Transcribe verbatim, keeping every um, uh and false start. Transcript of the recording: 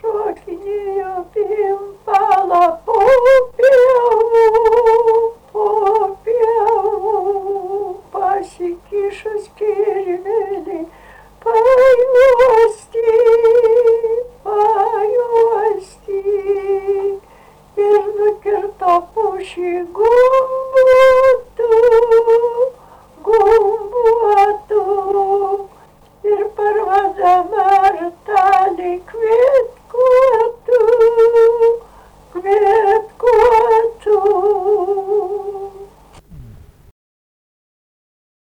šokinėjo pimpalą po pievų, po pievų, pasikišęs kirmelį, pajuosti, pajuosti, ir nukirto pušį gumbų.